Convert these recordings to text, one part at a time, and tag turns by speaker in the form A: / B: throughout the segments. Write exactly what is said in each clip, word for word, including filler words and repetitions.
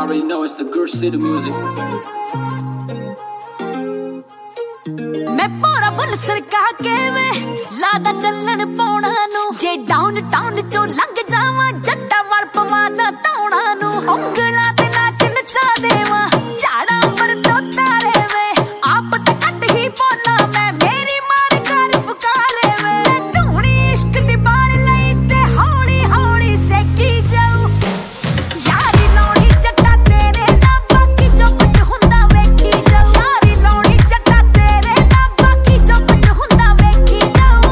A: already know it's the Girl City music.
B: मैं पूरा bull सरका के वे लादा चलन पौना नु जे डाउन टाउन चो लंघ जावा जट्टा वाल पवादा तौणा नु उंगला ते नाच नचा देवा झाड़ा पर तो तारे वे आप ते कट ही बोला मैं मेरी मार कर फुकारे वे धूनी इश्क दी बाल लई ते हौली हौली सेकी जाऊ यारी लौड़ी जट्टा तेरे ना बाकी जो कुछ हुंदा वेखी जाऊ यारी लौड़ी जट्टा तेरे ना बाकी जो कुछ हुंदा वेखी जाऊ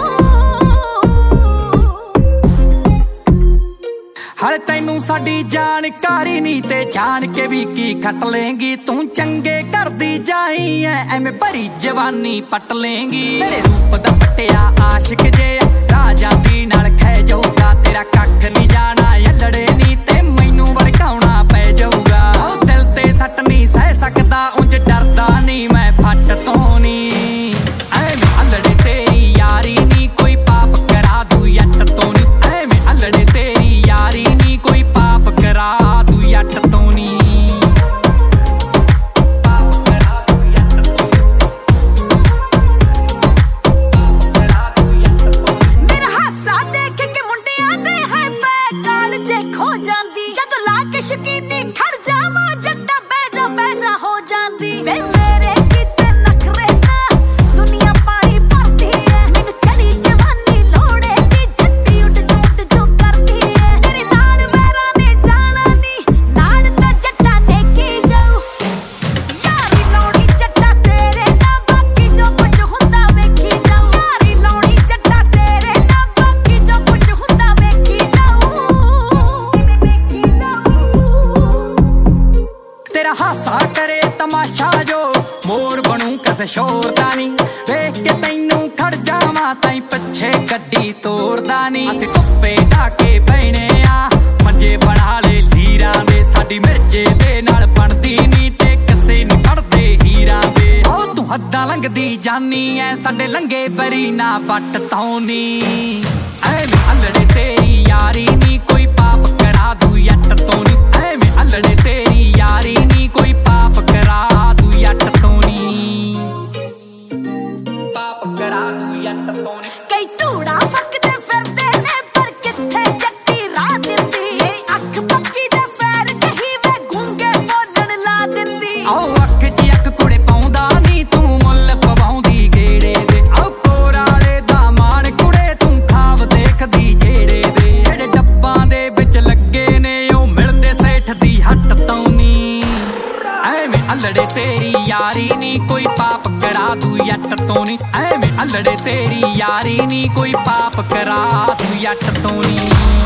C: हल तैनू साडी जानकारी नी ते जान के भी की खट लेंगी तू चंगे करदी जाई ऐ एवें भरी जवानी पट लेंगी तेरे रूप दा पट्टिया आशिक जे राजा दी नाल खै जाऊगा तेरा कख नहीं जाना यलड़े नी ते मैनू भड़काउणा पै जाऊगा ओ दिल ते सट नहीं सह सकदा उंज डरदा नहीं मैं फट तो नी एवें अलड़े तेरी यारी नी कोई पाप करा दू यट तो नी एवें अलड़े तेरी यारी नी कोई पाप करा दू यट तो नी
B: मेरा हासा देख के मुंडियां दे है पै काल जे खो जांदी जद ला के शकीनी खड़ जावा जट्टा बैजा बैजा हो जांदी वे मेरे किते नखरे ना दुनिया पानी भरती है मैनू चढ़ी जवानी लोड़े दी जट्टी उठ झूठ जो करती है तेरे नाल मेरा ने जाना नी नाल ते जट्टा ने की जाऊ यारी लौड़ी जट्टा तेरे ना बाकी जो कुछ हुंदा वेखी जाऊ यारी लौड़ी जट्टा तेरे ना बाकी जो कुछ हुंदा वेखी जाऊ वेखी जाऊ
C: तेरा हासा करे तमाशा जो मोर बनू किसे शोर दा नी वेख के तैनू खड़ जावां ताई पिछे गड्डी तोड़दा नी असीं धुप्पे ढाके पैणे आ मंजे बना ले लीरां दे साडी मिर्जे दे नाल बनदी नी ते किसे नी पड़दे हीरां दे ओ तू हद्दां लंघदी जानी ऐ साडे लंघे बरी ना पट तौनी एवें अलड़े तेरी यारी नी कोई पाप करा दू यट तो नी एवें अलड़े तेरी यारी नी कोई पाप करा दू यट तो नी पाप करा दू यट तो नी
B: कई धूड़ा फकदे फिरदे ने पर किथे जट्टी राह दिंदी ए अख पक्की दे फैर जही वे गूंगे बोलण ला दिंदी
C: आओ अख च अख कुड़े पाउंदा नी तू मुੱਲ ਪਵਾਉਂਦੀ ਗੇੜੇ ਦੇ ਆਓ ਕੋਰਾਲੇ ਦਾ ਮਾਣ ਕੁੜੇ ਤੂੰ ਖਾਬ ਦੇਖਦੀ ਜਿਹੜੇ ਦੇ ਜਿਹੜੇ ਡੱਬਾਂ ਦੇ ਵਿੱਚ ਲੱਗੇ ਨੇ ਉਹ ਮਿਲਦੇ ਸੇਠ ਦੀ ਹੱਟ ਤੋਂ ਨੀ ਐਵੇਂ ਅਲੜੇ ਤੇਰੀ ਯਾਰੀ ਨੀ ਕੋਈ ਪਾਪ ਕਰਾ ਦੂ ਯੱਟ ਤੋਂ ਨੀ ਐਵੇਂ ਅਲੜੇ ਤੇਰੀ ਯਾਰੀ ਨੀ ਕੋਈ ਪਾਪ ਕਰਾ ਦੂ ਯੱਟ ਤੋਂ ਨੀ